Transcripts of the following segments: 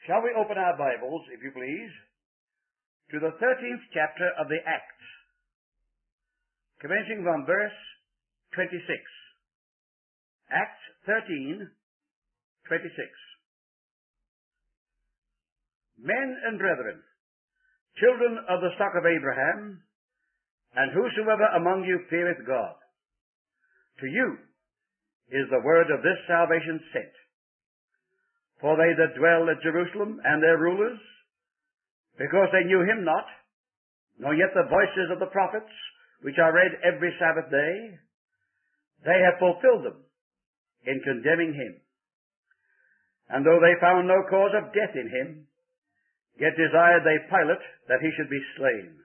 Shall we open our Bibles, if you please, to the 13th chapter of the Acts, commencing from verse 26. Acts 13:26. Men and brethren, children of the stock of Abraham, and whosoever among you feareth God, to you is the word of this salvation sent. For they that dwell at Jerusalem and their rulers, because they knew him not, nor yet the voices of the prophets, which are read every Sabbath day, they have fulfilled them in condemning him. And though they found no cause of death in him, yet desired they Pilate that he should be slain.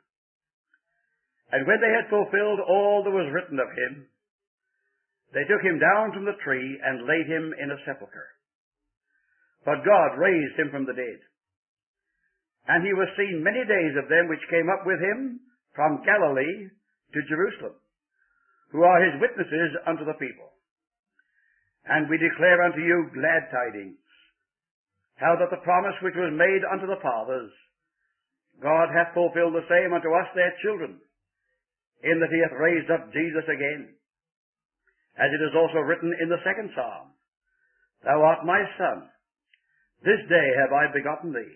And when they had fulfilled all that was written of him, they took him down from the tree and laid him in a sepulchre. But God raised him from the dead. And he was seen many days of them which came up with him from Galilee to Jerusalem, who are his witnesses unto the people. And we declare unto you glad tidings, how that the promise which was made unto the fathers, God hath fulfilled the same unto us their children, in that he hath raised up Jesus again. As it is also written in the second psalm, Thou art my son, this day have I begotten thee.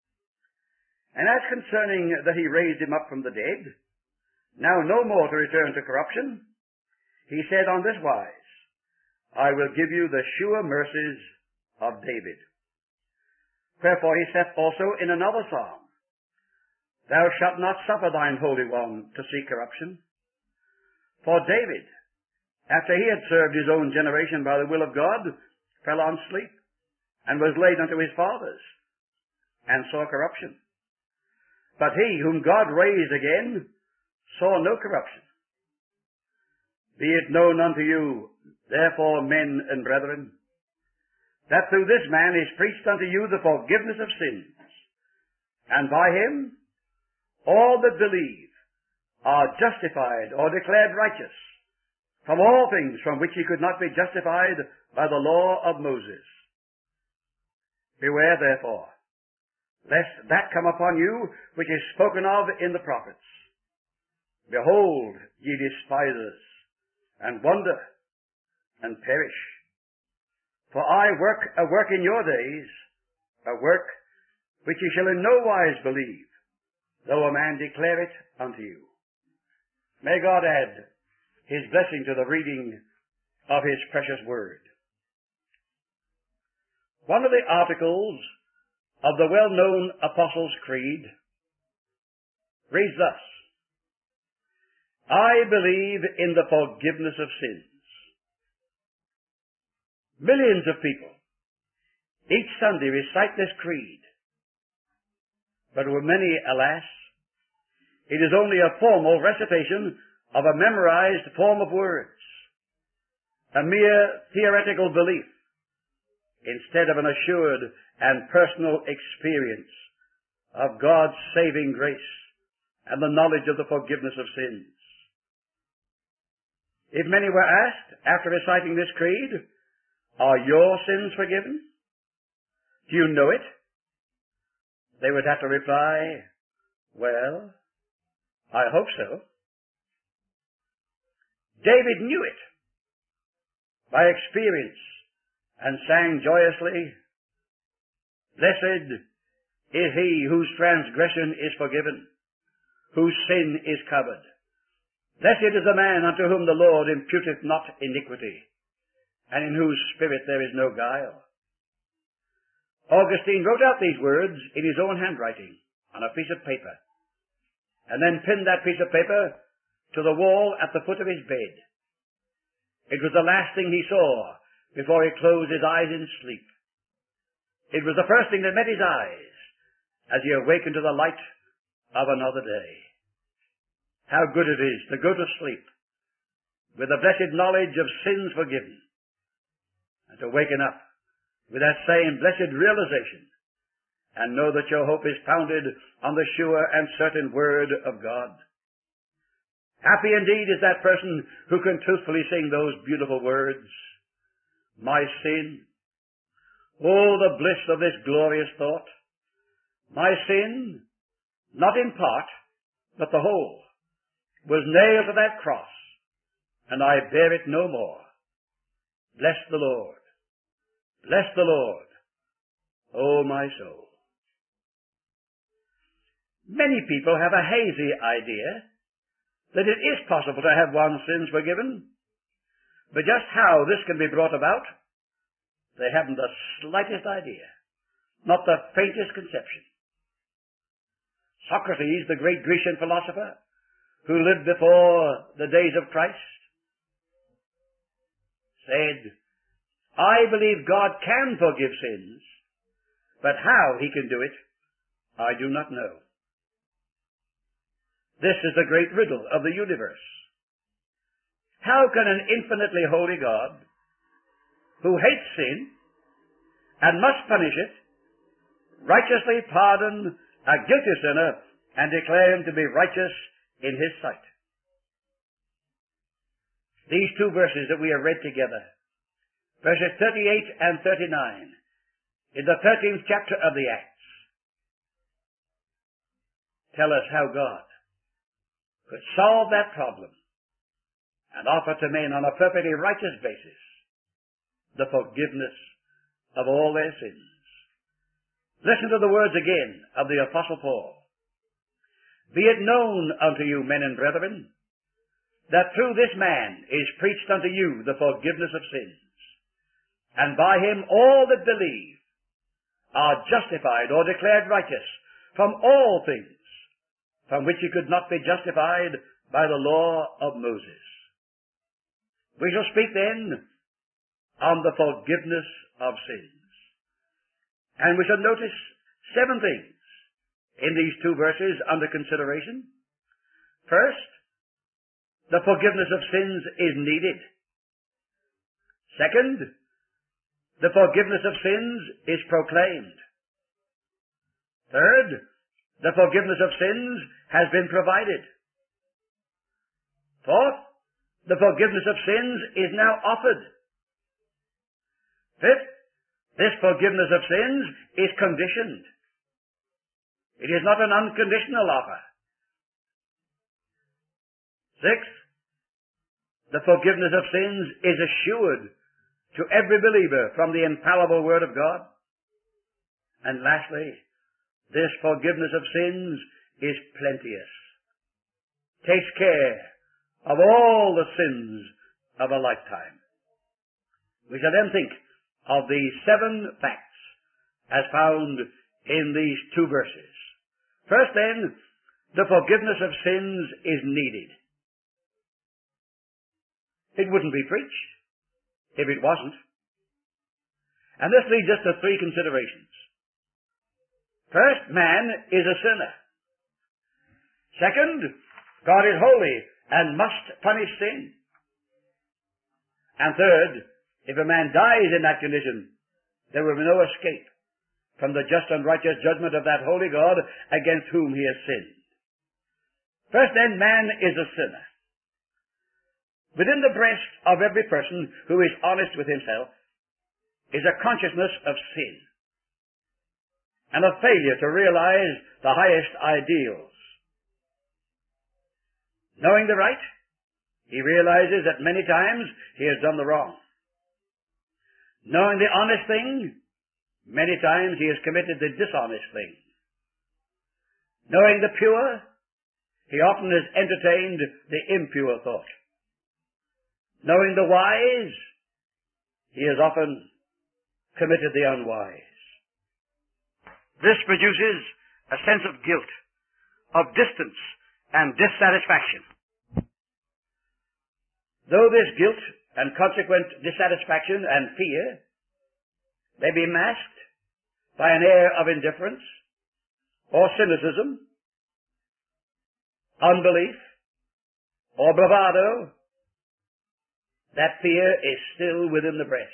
And as concerning that he raised him up from the dead, now no more to return to corruption, he said on this wise, I will give you the sure mercies of David. Wherefore he saith also in another psalm, Thou shalt not suffer thine Holy One to see corruption. For David, after he had served his own generation by the will of God, fell on sleep, and was laid unto his fathers, and saw corruption. But he, whom God raised again, saw no corruption. Be it known unto you, therefore, men and brethren, that through this man is preached unto you the forgiveness of sins, and by him all that believe are justified or declared righteous from all things from which he could not be justified by the law of Moses. Beware, therefore, lest that come upon you which is spoken of in the prophets. Behold, ye despisers, and wonder, and perish. For I work a work in your days, a work which ye shall in no wise believe, though a man declare it unto you. May God add his blessing to the reading of his precious word. One of the articles of the well-known Apostles' Creed reads thus, I believe in the forgiveness of sins. Millions of people each Sunday recite this creed, but with many, alas, it is only a formal recitation of a memorized form of words, a mere theoretical belief, instead of an assured and personal experience of God's saving grace and the knowledge of the forgiveness of sins. If many were asked, after reciting this creed, are your sins forgiven? Do you know it? They would have to reply, well, I hope so. David knew it by experience, and sang joyously, Blessed is he whose transgression is forgiven, whose sin is covered. Blessed is the man unto whom the Lord imputeth not iniquity, and in whose spirit there is no guile. Augustine wrote out these words in his own handwriting on a piece of paper, and then pinned that piece of paper to the wall at the foot of his bed. It was the last thing he saw before he closed his eyes in sleep. It was the first thing that met his eyes as he awakened to the light of another day. How good it is to go to sleep with the blessed knowledge of sins forgiven, and to waken up with that same blessed realization and know that your hope is founded on the sure and certain word of God. Happy indeed is that person who can truthfully sing those beautiful words, My sin Oh, the bliss of this glorious thought! My sin, not in part, but the whole, was nailed to that cross, and I bear it no more. Bless the Lord. Bless the Lord, O my soul. Many people have a hazy idea that it is possible to have one's sins forgiven, but just how this can be brought about, they haven't the slightest idea, not the faintest conception. Socrates, the great Grecian philosopher, who lived before the days of Christ, said, I believe God can forgive sins, but how he can do it, I do not know. This is the great riddle of the universe. How can an infinitely holy God, who hates sin and must punish it, righteously pardon a guilty sinner and declare him to be righteous in his sight? These two verses that we have read together, verses 38 and 39, in the 13th chapter of the Acts, tell us how God could solve that problem and offer to men on a perfectly righteous basis the forgiveness of all their sins. Listen to the words again of the Apostle Paul. Be it known unto you, men and brethren, that through this man is preached unto you the forgiveness of sins, and by him all that believe are justified or declared righteous from all things from which he could not be justified by the law of Moses. We shall speak then on the forgiveness of sins. And we shall notice 7 things in these 2 verses under consideration. First, the forgiveness of sins is needed. Second, the forgiveness of sins is proclaimed. Third, the forgiveness of sins has been provided. Fourth, the forgiveness of sins is now offered. Fifth, this forgiveness of sins is conditioned. It is not an unconditional offer. Sixth, the forgiveness of sins is assured to every believer from the infallible Word of God. And lastly, this forgiveness of sins is plenteous. Takes care of all the sins of a lifetime. We shall then think of the 7 facts as found in these 2 verses. First then, the forgiveness of sins is needed. It wouldn't be preached if it wasn't. And this leads us to 3 considerations. First, man is a sinner. Second, God is holy and must punish sin. And third, if a man dies in that condition, there will be no escape from the just and righteous judgment of that holy God against whom he has sinned. First then, man is a sinner. Within the breast of every person who is honest with himself is a consciousness of sin and a failure to realize the highest ideals. Knowing the right, he realizes that many times he has done the wrong. Knowing the honest thing, many times he has committed the dishonest thing. Knowing the pure, he often has entertained the impure thought. Knowing the wise, he has often committed the unwise. This produces a sense of guilt, of distance, and dissatisfaction. Though this guilt and consequent dissatisfaction and fear may be masked by an air of indifference or cynicism, unbelief, or bravado, that fear is still within the breast.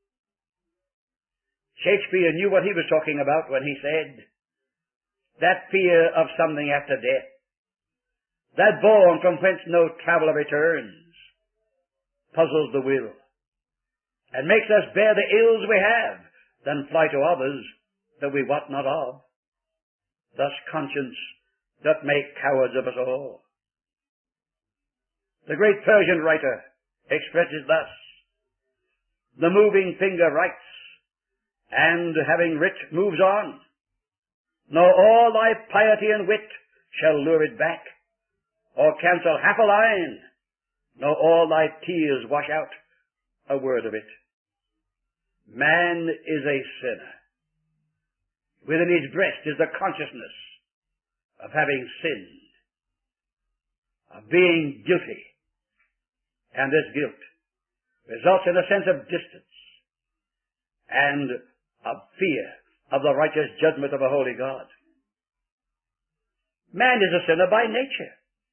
Shakespeare knew what he was talking about when he said, that fear of something after death, that bourne from whence no traveller returns, puzzles the will, and makes us bear the ills we have than fly to others that we wot not of. Thus conscience doth make cowards of us all. The great Persian writer expresses thus: the moving finger writes, and having writ moves on, nor all thy piety and wit shall lure it back, or cancel half a line, nor all thy tears wash out a word of it. Man is a sinner. Within his breast is the consciousness of having sinned, of being guilty, and this guilt results in a sense of distance and of fear of the righteous judgment of a holy God. Man is a sinner by nature.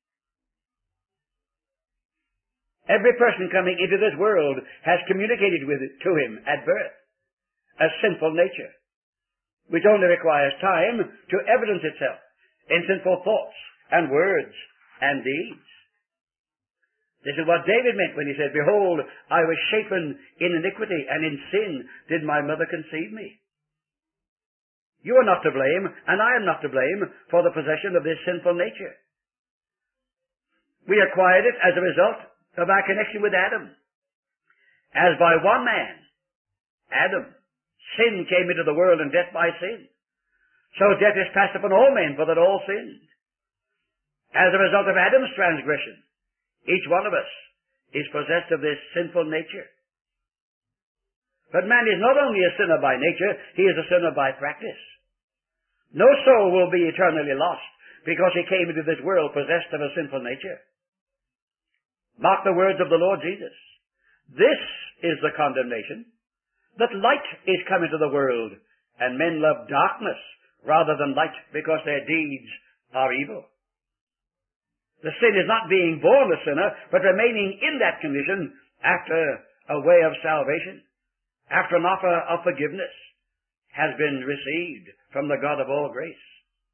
Every person coming into this world has communicated with it to him at birth a sinful nature, which only requires time to evidence itself in sinful thoughts and words and deeds. This is what David meant when he said, behold, I was shapen in iniquity, and in sin did my mother conceive me. You are not to blame, and I am not to blame for the possession of this sinful nature. We acquired it as a result of our connection with Adam. As by one man, Adam, sin came into the world, and death by sin. So death is passed upon all men, for that all sinned. As a result of Adam's transgression, each one of us is possessed of this sinful nature. But man is not only a sinner by nature, he is a sinner by practice. No soul will be eternally lost because he came into this world possessed of a sinful nature. Mark the words of the Lord Jesus. This is the condemnation, that light is come into the world, and men love darkness rather than light, because their deeds are evil. The sin is not being born a sinner, but remaining in that condition after a way of salvation, after an offer of forgiveness has been received from the God of all grace.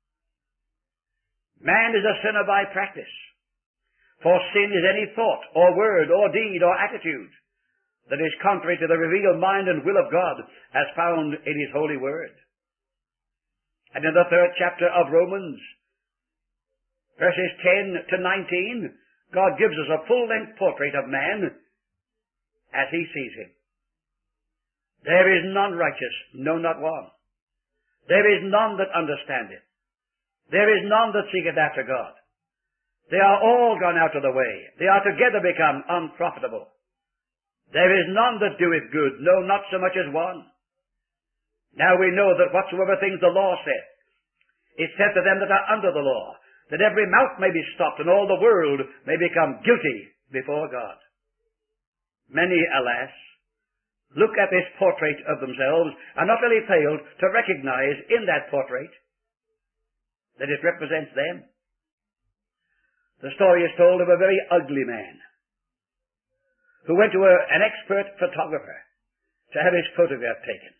Man is a sinner by practice, for sin is any thought or word or deed or attitude that is contrary to the revealed mind and will of God as found in His holy word. And in the 3rd chapter of Romans, verses 10 to 19, God gives us a full-length portrait of man as He sees him. There is none righteous, no, not one. There is none that understandeth. There is none that seeketh after God. They are all gone out of the way. They are together become unprofitable. There is none that doeth good, no, not so much as one. Now we know that whatsoever things the law saith, it saith to them that are under the law, that every mouth may be stopped, and all the world may become guilty before God. Many, alas, look at this portrait of themselves and utterly fail to recognize in that portrait that it represents them. The story is told of a very ugly man who went to an expert photographer to have his photograph taken.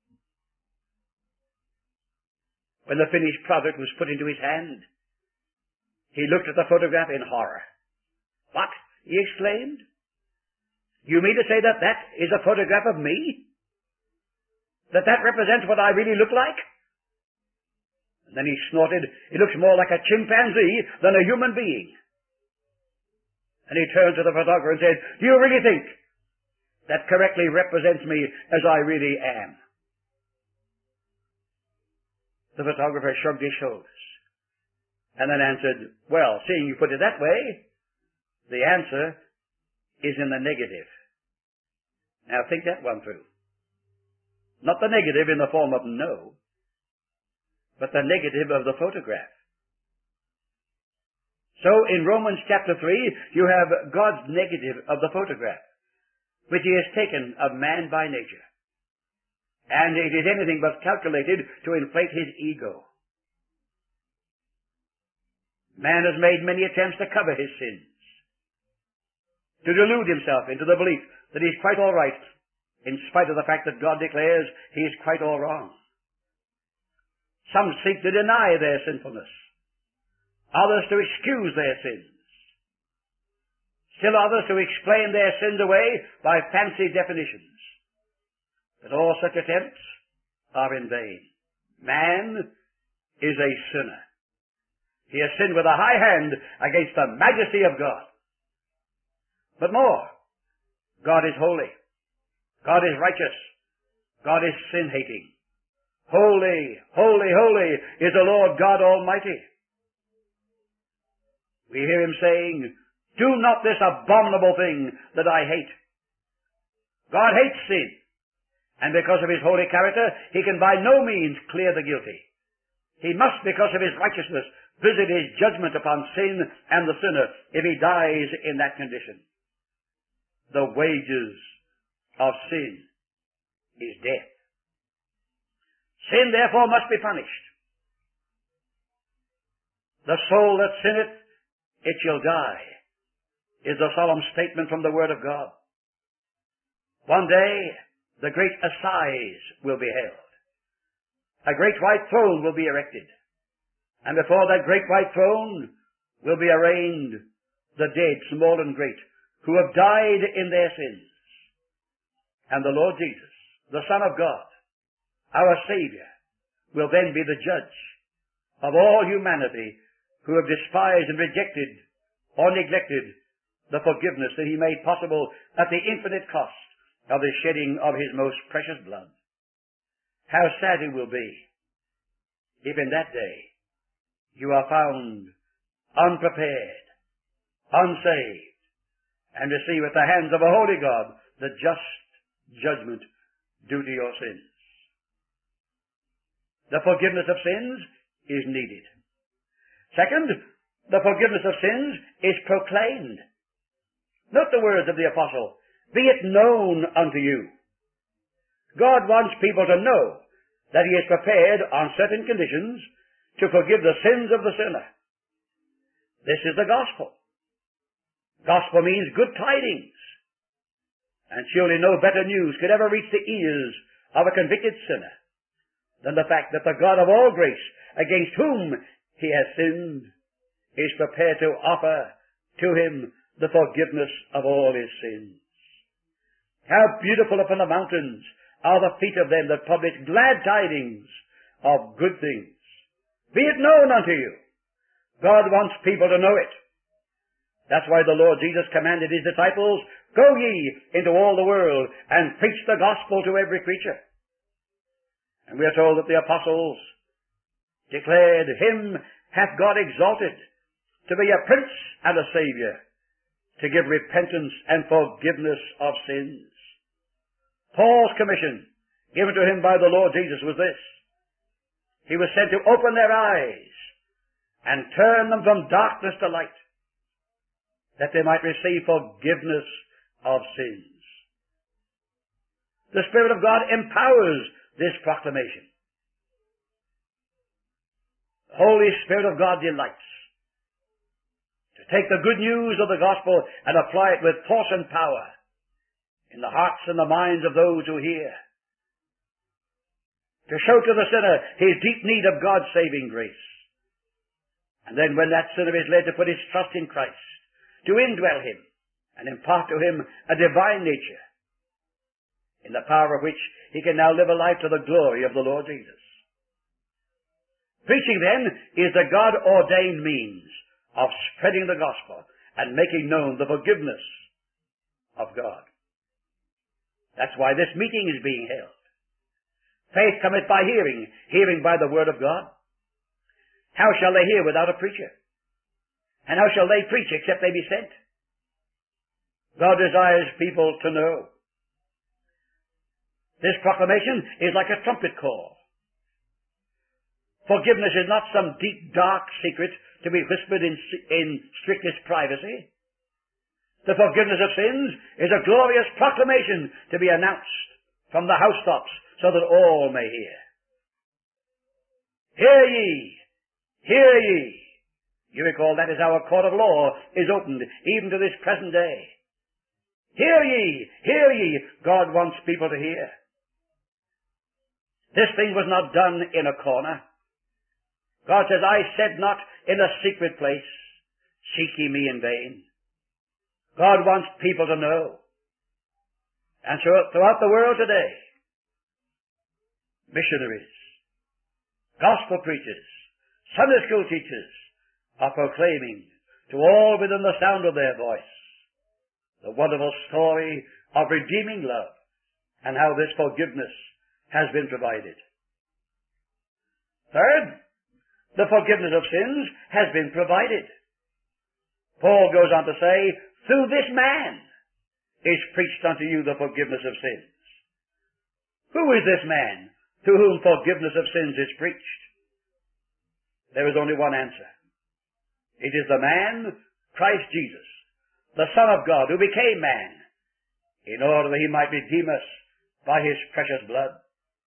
When the finished product was put into his hand, he looked at the photograph in horror. "What?" he exclaimed. "You mean to say that that is a photograph of me? That represents what I really look like?" And then he snorted, "It looks more like a chimpanzee than a human being." And he turned to the photographer and said, "Do you really think that correctly represents me as I really am?" The photographer shrugged his shoulders and then answered, "Well, seeing you put it that way, the answer is in the negative." Now think that one through. Not the negative in the form of no, but the negative of the photograph. So in Romans chapter 3, you have God's negative of the photograph, which He has taken of man by nature. And it is anything but calculated to inflate his ego. Man has made many attempts to cover his sins, to delude himself into the belief that he's quite all right, in spite of the fact that God declares he is quite all wrong. Some seek to deny their sinfulness, others to excuse their sins, still others to explain their sins away by fancy definitions. But all such attempts are in vain. Man is a sinner. He has sinned with a high hand against the majesty of God. But more, God is holy. God is righteous. God is sin-hating. Holy, holy, holy is the Lord God Almighty. We hear him saying, do not this abominable thing that I hate. God hates sin. And because of his holy character, he can by no means clear the guilty. He must, because of his righteousness, visit his judgment upon sin and the sinner if he dies in that condition. The wages of sin is death. Sin, therefore, must be punished. The soul that sinneth, it shall die, is the solemn statement from the Word of God. One day, the great assize will be held. A great white throne will be erected. And before that great white throne will be arraigned the dead, small and great, who have died in their sins. And the Lord Jesus, the Son of God, our Savior, will then be the judge of all humanity who have despised and rejected or neglected the forgiveness that he made possible at the infinite cost of the shedding of his most precious blood. How sad it will be if in that day you are found unprepared, unsaved, and receive at the hands of a holy God the just judgment due to your sins. The forgiveness of sins is needed. Second, the forgiveness of sins is proclaimed. Note the words of the apostle, be it known unto you. God wants people to know that he is prepared on certain conditions to forgive the sins of the sinner. This is the gospel. Gospel means good tidings. And surely no better news could ever reach the ears of a convicted sinner than the fact that the God of all grace, against whom he has sinned, is prepared to offer to him the forgiveness of all his sins. How beautiful upon the mountains are the feet of them that publish glad tidings of good things. Be it known unto you. God wants people to know it. That's why the Lord Jesus commanded his disciples, go ye into all the world and preach the gospel to every creature. And we are told that the apostles declared, him hath God exalted to be a prince and a savior, to give repentance and forgiveness of sins. Paul's commission, given to him by the Lord Jesus, was this. He was sent to open their eyes and turn them from darkness to light, that they might receive forgiveness of sins. The Spirit of God empowers this proclamation. The Holy Spirit of God delights to take the good news of the gospel and apply it with force and power in the hearts and the minds of those who hear, to show to the sinner his deep need of God's saving grace. And then when that sinner is led to put his trust in Christ, to indwell him and impart to him a divine nature, in the power of which he can now live a life to the glory of the Lord Jesus. Preaching then is the God-ordained means of spreading the gospel and making known the forgiveness of God. That's why this meeting is being held. Faith cometh by hearing, hearing by the word of God. How shall they hear without a preacher? And how shall they preach except they be sent? God desires people to know. This proclamation is like a trumpet call. Forgiveness is not some deep, dark secret to be whispered in strictest privacy. The forgiveness of sins is a glorious proclamation to be announced from the housetops so that all may hear. Hear ye! Hear ye! You recall that is how a court of law is opened even to this present day. Hear ye! Hear ye! God wants people to hear. This thing was not done in a corner. God says, I said not in a secret place, seek ye me in vain. God wants people to know. And so throughout the world today, missionaries, gospel preachers, Sunday school teachers are proclaiming to all within the sound of their voice the wonderful story of redeeming love and how this forgiveness has been provided. Third, the forgiveness of sins has been provided. Paul goes on to say, through this man is preached unto you the forgiveness of sins. Who is this man to whom forgiveness of sins is preached? There is only one answer. It is the man, Christ Jesus, the Son of God, who became man, in order that he might redeem us by his precious blood.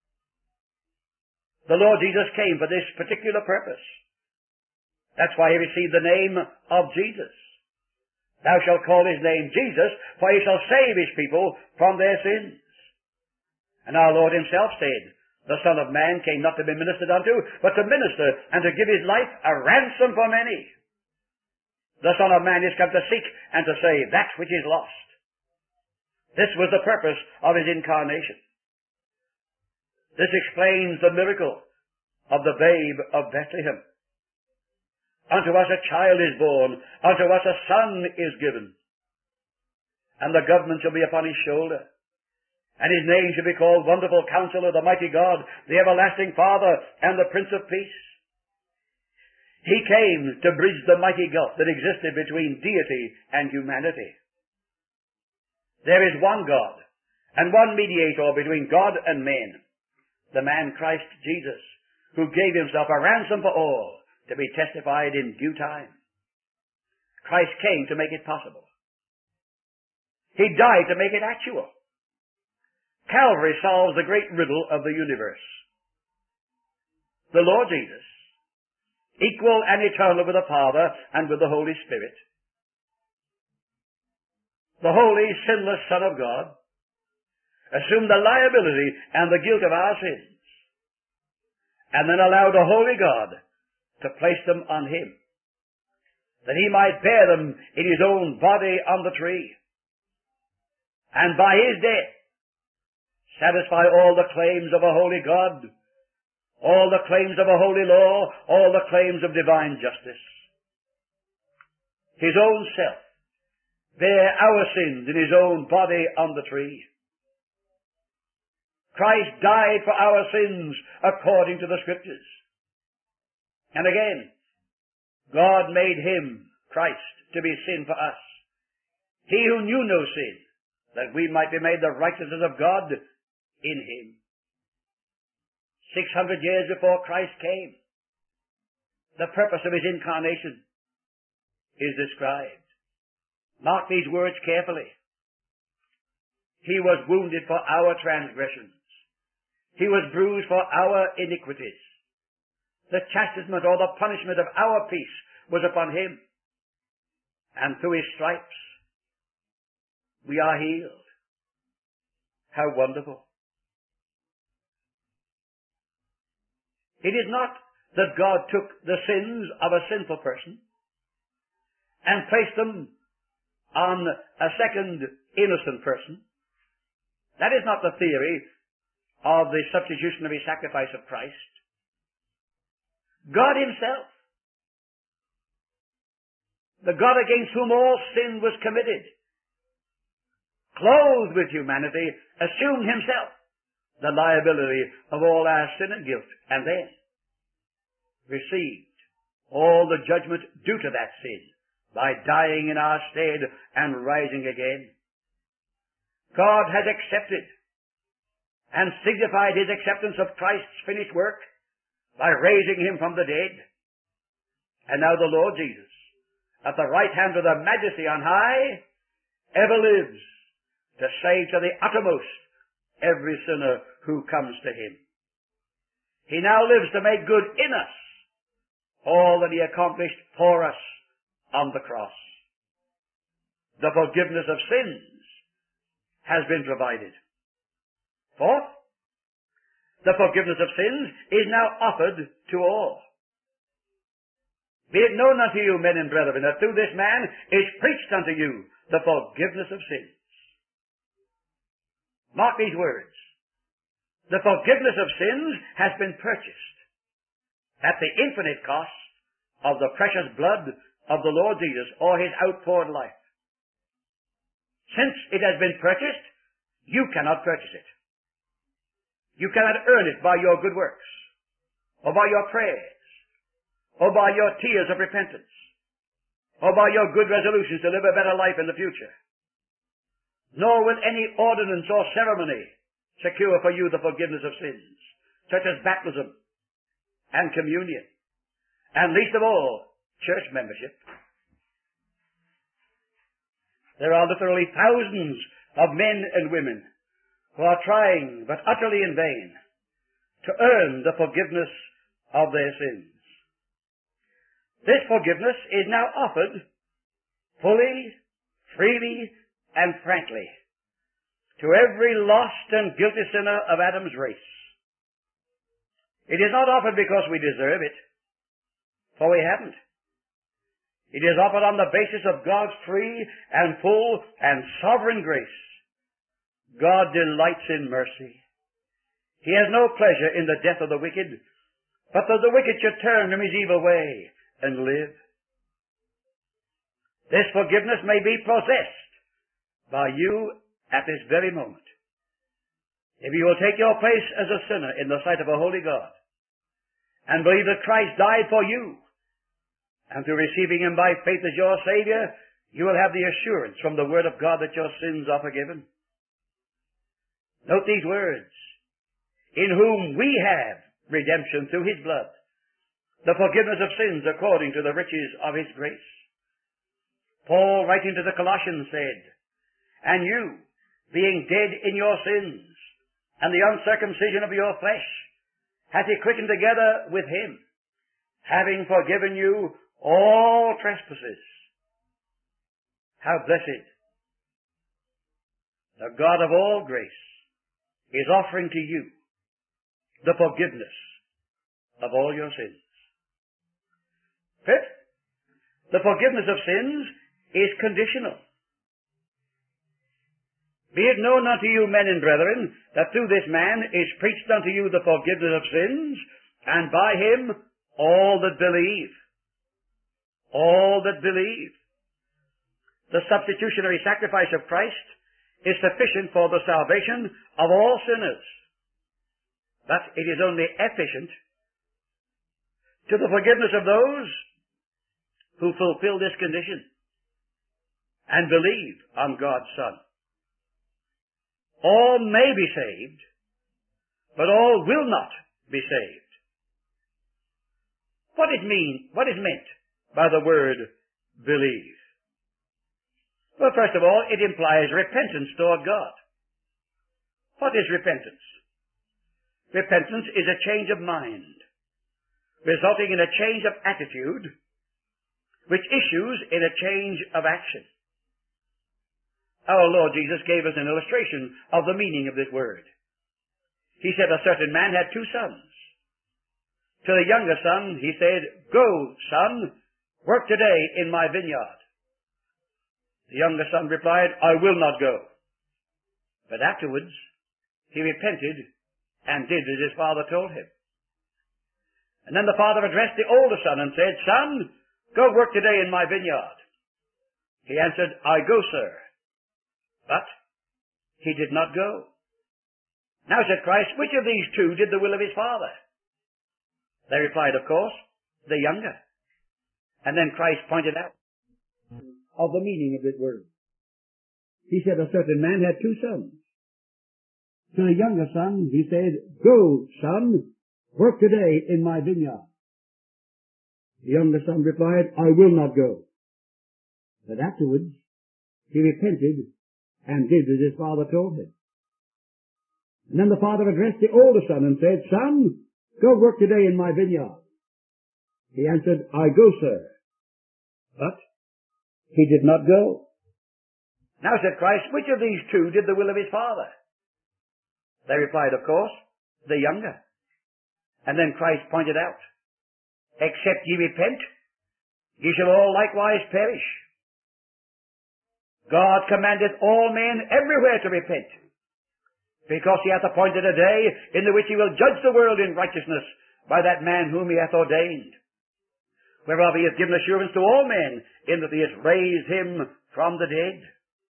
The Lord Jesus came for this particular purpose. That's why he received the name of Jesus. Thou shalt call his name Jesus, for he shall save his people from their sins. And our Lord himself said, the Son of Man came not to be ministered unto, but to minister and to give his life a ransom for many. The Son of Man is come to seek and to save that which is lost. This was the purpose of his incarnation. This explains the miracle of the babe of Bethlehem. Unto us a child is born, unto us a son is given, and the government shall be upon his shoulder, and his name shall be called Wonderful Counselor, the Mighty God, the Everlasting Father, and the Prince of Peace. He came to bridge the mighty gulf that existed between deity and humanity. There is one God, and one mediator between God and men, the man Christ Jesus, who gave himself a ransom for all, to be testified in due time. Christ came to make it possible. He died to make it actual. Calvary solves the great riddle of the universe. The Lord Jesus, equal and eternal with the Father and with the Holy Spirit, the holy, sinless Son of God, assumed the liability and the guilt of our sins, and then allowed the holy God to place them on him, that he might bear them in his own body on the tree, and by his death satisfy all the claims of a holy God, all the claims of a holy law, all the claims of divine justice. His own self bear our sins in his own body on the tree. Christ died for our sins according to the Scriptures. And again, God made him, Christ, to be sin for us. He who knew no sin, that we might be made the righteousness of God in him. 600 years before Christ came, the purpose of his incarnation is described. Mark these words carefully. He was wounded for our transgressions. He was bruised for our iniquities. The chastisement or the punishment of our peace was upon him. And through his stripes, we are healed. How wonderful. It is not that God took the sins of a sinful person and placed them on a second innocent person. That is not the theory of the substitutionary sacrifice of Christ. God himself, the God against whom all sin was committed, clothed with humanity, assumed himself the liability of all our sin and guilt, and then received all the judgment due to that sin by dying in our stead and rising again. God has accepted and signified his acceptance of Christ's finished work by raising him from the dead. And now the Lord Jesus, at the right hand of the Majesty on high, ever lives to save to the uttermost every sinner who comes to him. He now lives to make good in us all that he accomplished for us on the cross. The forgiveness of sins has been provided. Fourth, the forgiveness of sins is now offered to all. Be it known unto you, men and brethren, that through this man is preached unto you the forgiveness of sins. Mark these words. The forgiveness of sins has been purchased at the infinite cost of the precious blood of the Lord Jesus, or his outpoured life. Since it has been purchased, you cannot purchase it. You cannot earn it by your good works, or by your prayers, or by your tears of repentance, or by your good resolutions to live a better life in the future. Nor will any ordinance or ceremony secure for you the forgiveness of sins, such as baptism and communion, and least of all, church membership. There are literally thousands of men and women who are trying, but utterly in vain, to earn the forgiveness of their sins. This forgiveness is now offered fully, freely, and frankly to every lost and guilty sinner of Adam's race. It is not offered because we deserve it, for we haven't. It is offered on the basis of God's free and full and sovereign grace. God delights in mercy. He has no pleasure in the death of the wicked, but that the wicked should turn from his evil way and live. This forgiveness may be possessed by you at this very moment, if you will take your place as a sinner in the sight of a holy God, and believe that Christ died for you, and through receiving him by faith as your Savior, you will have the assurance from the Word of God that your sins are forgiven. Note these words: in whom we have redemption through his blood, the forgiveness of sins according to the riches of his grace. Paul, writing to the Colossians, said, and you, being dead in your sins, and the uncircumcision of your flesh, hath he quickened together with him, having forgiven you all trespasses. How blessed! The God of all grace is offering to you the forgiveness of all your sins. Fifth, the forgiveness of sins is conditional. Be it known unto you, men and brethren, that through this man is preached unto you the forgiveness of sins, and by him all that believe. All that believe. The substitutionary sacrifice of Christ is sufficient for the salvation of all sinners. But it is only efficient to the forgiveness of those who fulfill this condition and believe on God's Son. All may be saved, but all will not be saved. What is meant by the word believe? Well, first of all, it implies repentance toward God. What is repentance? Repentance is a change of mind, resulting in a change of attitude, which issues in a change of action. Our Lord Jesus gave us an illustration of the meaning of this word. He said a certain man had two sons. To the younger son, he said, go, son, work today in my vineyard. The younger son replied, I will not go. But afterwards, he repented and did as his father told him. And then the father addressed the older son and said, son, go work today in my vineyard. He answered, I go, sir. But he did not go. Now, said Christ, which of these two did the will of his father? They replied, of course, the younger. And then Christ pointed out of the meaning of this word. He said a certain man had two sons. To the younger son, he said, go, son, work today in my vineyard. The younger son replied, I will not go. But afterwards, he repented and did as his father told him. And then the father addressed the older son and said, son, go work today in my vineyard. He answered, I go, sir. But he did not go. Now, said Christ, which of these two did the will of his father? They replied, of course, the younger. And then Christ pointed out, except ye repent, ye shall all likewise perish. God commandeth all men everywhere to repent because he hath appointed a day in the which he will judge the world in righteousness by that man whom he hath ordained, whereof he hath given assurance to all men, in that he hath raised him from the dead.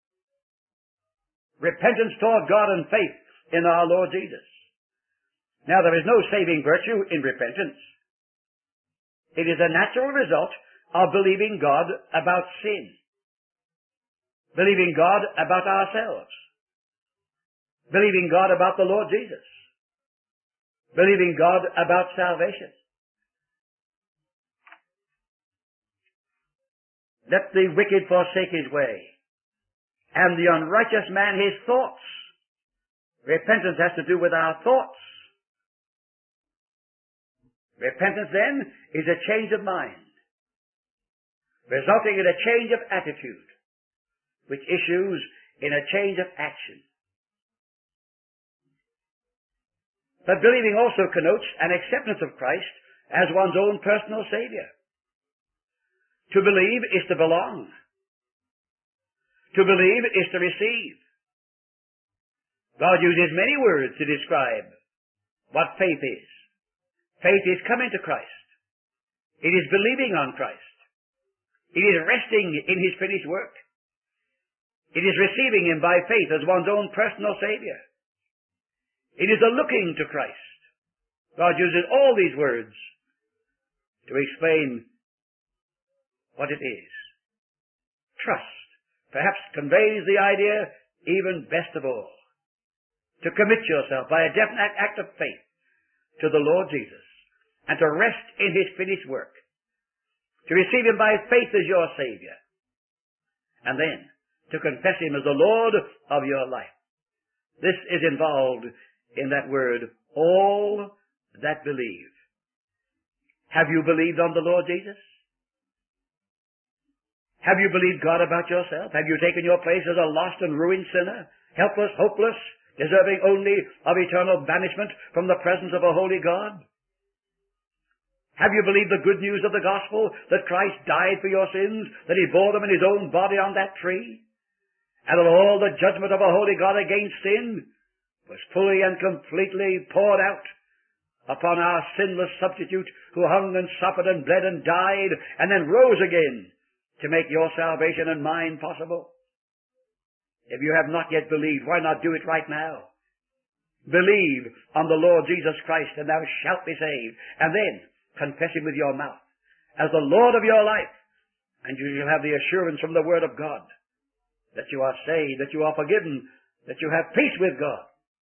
Repentance toward God and faith in our Lord Jesus. Now, there is no saving virtue in repentance. It is a natural result of believing God about sin, believing God about ourselves, believing God about the Lord Jesus, believing God about salvation. Let the wicked forsake his way, and the unrighteous man his thoughts. Repentance has to do with our thoughts. Repentance, then, is a change of mind, resulting in a change of attitude, which issues in a change of action. But believing also connotes an acceptance of Christ as one's own personal Savior. To believe is to belong. To believe is to receive. God uses many words to describe what faith is. Faith is coming to Christ. It is believing on Christ. It is resting in his finished work. It is receiving him by faith as one's own personal Savior. It is a looking to Christ. God uses all these words to explain what it is. Trust perhaps conveys the idea even best of all. To commit yourself by a definite act of faith to the Lord Jesus and to rest in his finished work. To receive him by faith as your Savior. And then to confess him as the Lord of your life. This is involved in that word, all that believe. Have you believed on the Lord Jesus? Have you believed God about yourself? Have you taken your place as a lost and ruined sinner, helpless, hopeless, deserving only of eternal banishment from the presence of a holy God? Have you believed the good news of the gospel, that Christ died for your sins, that he bore them in his own body on that tree, and that all the judgment of a holy God against sin was fully and completely poured out upon our sinless substitute, who hung and suffered and bled and died and then rose again to make your salvation and mine possible? If you have not yet believed, why not do it right now? Believe on the Lord Jesus Christ and thou shalt be saved. And then confess him with your mouth as the Lord of your life, and you shall have the assurance from the Word of God that you are saved, that you are forgiven, that you have peace with God.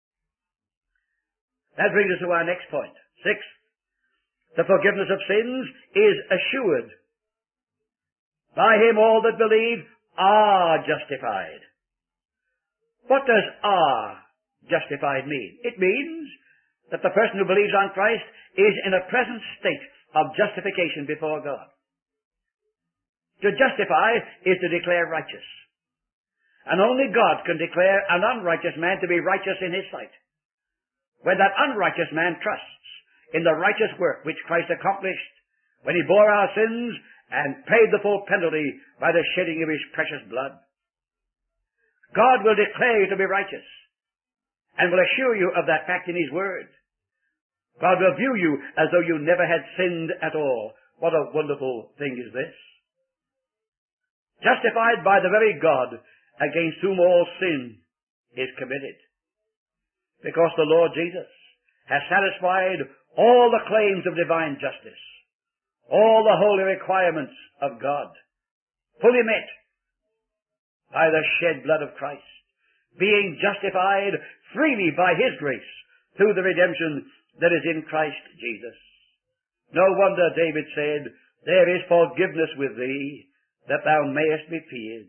That brings us to our next point. 6. The forgiveness of sins is assured. By him all that believe are justified. What does are justified mean? It means that the person who believes on Christ is in a present state of justification before God. To justify is to declare righteous. And only God can declare an unrighteous man to be righteous in his sight. When that unrighteous man trusts in the righteous work which Christ accomplished when he bore our sins and paid the full penalty by the shedding of his precious blood. God will declare you to be righteous and will assure you of that fact in his word. God will view you as though you never had sinned at all. What a wonderful thing is this. Justified by the very God against whom all sin is committed. Because the Lord Jesus has satisfied all the claims of divine justice, all the holy requirements of God, fully met by the shed blood of Christ, being justified freely by his grace through the redemption that is in Christ Jesus. No wonder David said, there is forgiveness with thee, that thou mayest be feared.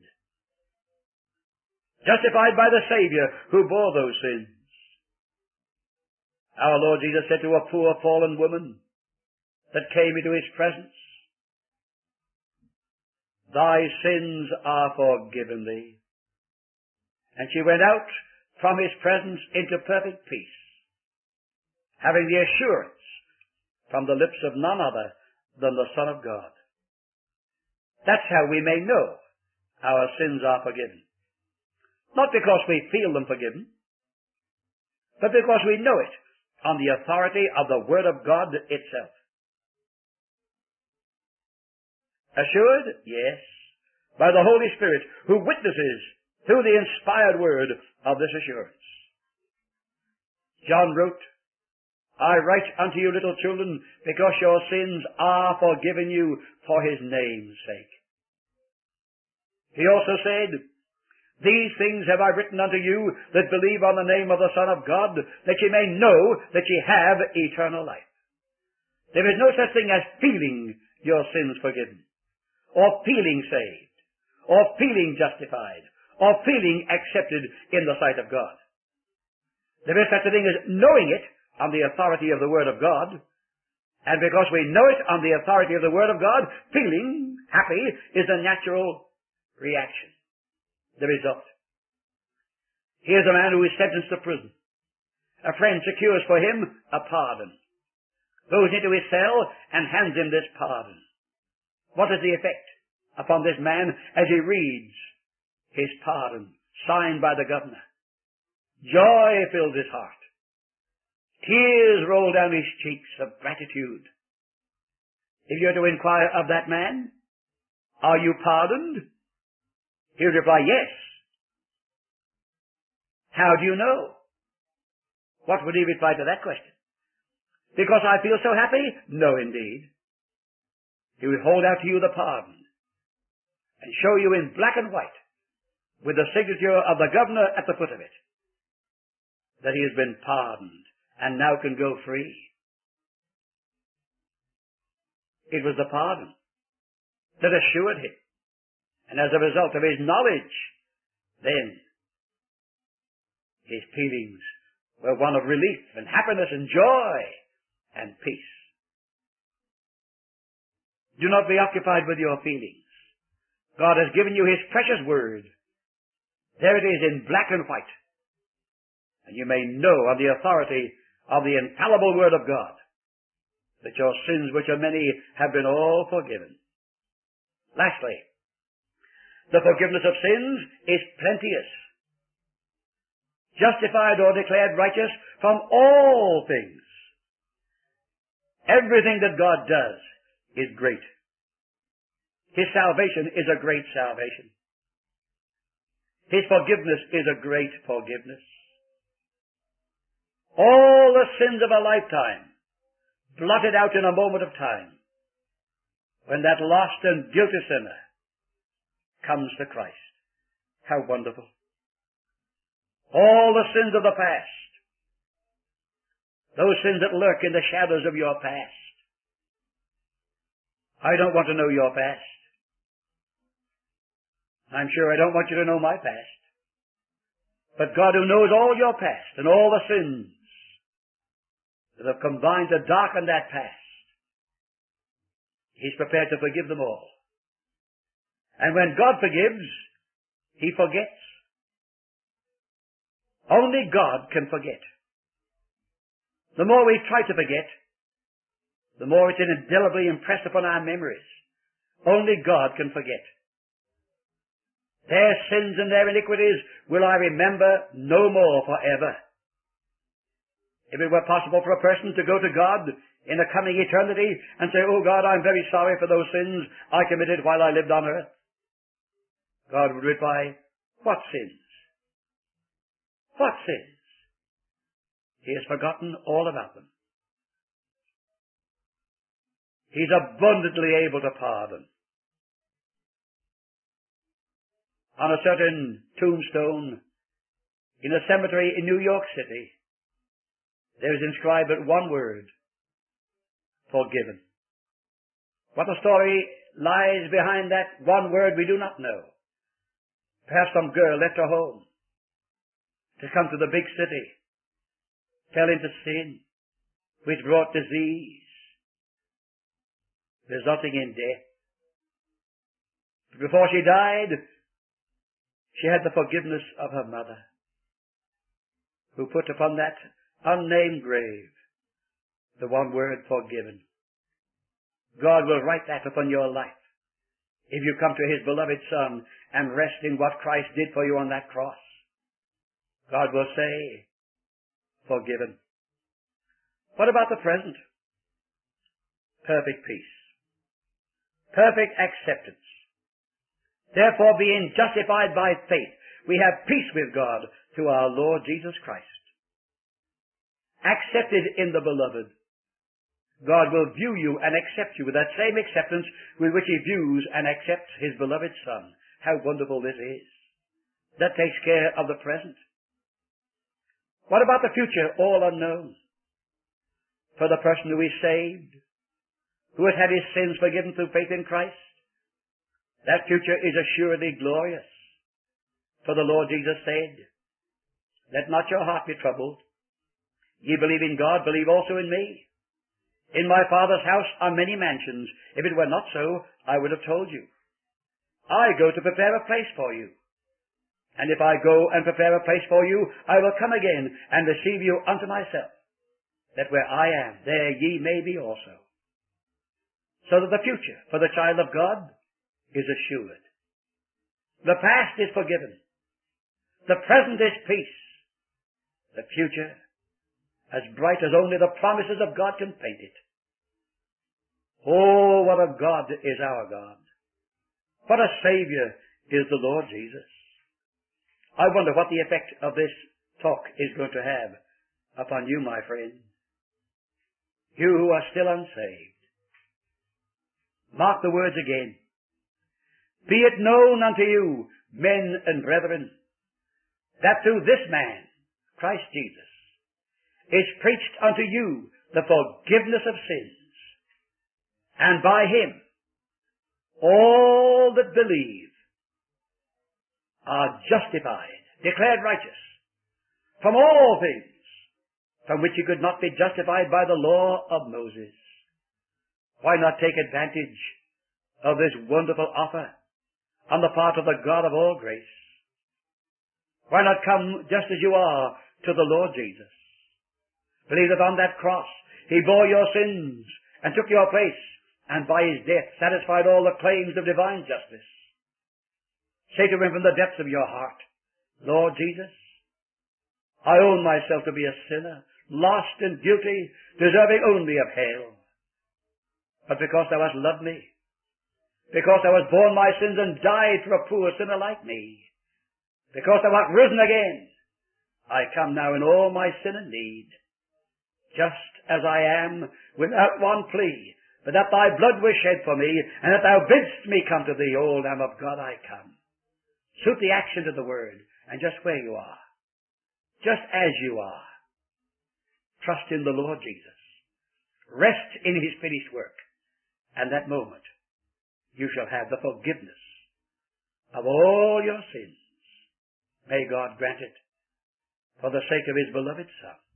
Justified by the Savior who bore those sins. Our Lord Jesus said to a poor fallen woman that came into his presence, thy sins are forgiven thee. And she went out from his presence into perfect peace, having the assurance from the lips of none other than the Son of God. That's how we may know our sins are forgiven. Not because we feel them forgiven, but because we know it on the authority of the Word of God itself. Assured? Yes. By the Holy Spirit, who witnesses through the inspired word of this assurance. John wrote, I write unto you, little children, because your sins are forgiven you for his name's sake. He also said, these things have I written unto you that believe on the name of the Son of God, that ye may know that ye have eternal life. There is no such thing as feeling your sins forgiven, or feeling saved, or feeling justified, or feeling accepted in the sight of God. There is such a thing as knowing it on the authority of the Word of God, and because we know it on the authority of the Word of God, feeling happy is a natural reaction, the result. Here's a man who is sentenced to prison. A friend secures for him a pardon, goes into his cell and hands him this pardon. What is the effect upon this man as he reads his pardon, signed by the governor? Joy fills his heart. Tears roll down his cheeks of gratitude. If you're to inquire of that man, are you pardoned? He would reply, yes. How do you know? What would he reply to that question? Because I feel so happy? No, indeed. He would hold out to you the pardon and show you in black and white, with the signature of the governor at the foot of it, that he has been pardoned and now can go free. It was the pardon that assured him. And as a result of his knowledge, then his feelings were one of relief and happiness and joy and peace. Do not be occupied with your feelings. God has given you his precious word. There it is in black and white. And you may know on the authority of the infallible word of God that your sins, which are many, have been all forgiven. Lastly, the forgiveness of sins is plenteous. Justified or declared righteous from all things. Everything that God does is great. His salvation is a great salvation. His forgiveness is a great forgiveness. All the sins of a lifetime blotted out in a moment of time when that lost and guilty sinner comes to Christ. How wonderful. All the sins of the past, those sins that lurk in the shadows of your past. I don't want to know your past. I'm sure I don't want you to know my past. But God, who knows all your past and all the sins that have combined to darken that past, he's prepared to forgive them all. And when God forgives, he forgets. Only God can forget. The more we try to forget, the more it's indelibly impressed upon our memories. Only God can forget. Their sins and their iniquities will I remember no more forever. If it were possible for a person to go to God in the coming eternity and say, oh God, I'm very sorry for those sins I committed while I lived on earth, God would reply, what sins? What sins? He has forgotten all about them. He's abundantly able to pardon. On a certain tombstone in a cemetery in New York City, there is inscribed but one word, forgiven. What the story lies behind that one word we do not know. Perhaps some girl left her home to come to the big city, fell into sin, which brought disease, resulting in death. But before she died, she had the forgiveness of her mother, who put upon that unnamed grave the one word, forgiven. God will write that upon your life if you come to his beloved Son and rest in what Christ did for you on that cross. God will say, forgiven. What about the present? Perfect peace. Perfect acceptance. Therefore, being justified by faith, we have peace with God through our Lord Jesus Christ. Accepted in the beloved, God will view you and accept you with that same acceptance with which He views and accepts His beloved Son. How wonderful this is. That takes care of the present. What about the future? All unknown. For the person who is saved, who has had his sins forgiven through faith in Christ, that future is assuredly glorious. For the Lord Jesus said, "Let not your heart be troubled. Ye believe in God, believe also in me. In my Father's house are many mansions. If it were not so, I would have told you. I go to prepare a place for you. And if I go and prepare a place for you, I will come again and receive you unto myself, that where I am, there ye may be also." So that the future for the child of God is assured. The past is forgiven. The present is peace. The future as bright as only the promises of God can paint it. Oh, what a God is our God. What a Savior is the Lord Jesus. I wonder what the effect of this talk is going to have upon you, my friend. You who are still unsaved. Mark the words again. "Be it known unto you, men and brethren, that through this man, Christ Jesus, is preached unto you the forgiveness of sins, and by Him all that believe are justified," declared righteous, "from all things from which you could not be justified by the law of Moses." Why not take advantage of this wonderful offer on the part of the God of all grace? Why not come just as you are to the Lord Jesus? Believe that on that cross He bore your sins and took your place, and by His death satisfied all the claims of divine justice. Say to Him from the depths of your heart, "Lord Jesus, I own myself to be a sinner, lost and guilty, deserving only of hell. But because Thou hast loved me, because Thou hast borne my sins and died for a poor sinner like me, because Thou art risen again, I come now in all my sin and need, just as I am, without one plea, but that Thy blood was shed for me, and that Thou bidst me come to Thee, O Lamb of God, I come." Suit the action to the word, and just where you are, just as you are, trust in the Lord Jesus. Rest in His finished work, and that moment you shall have the forgiveness of all your sins. May God grant it for the sake of His beloved Son.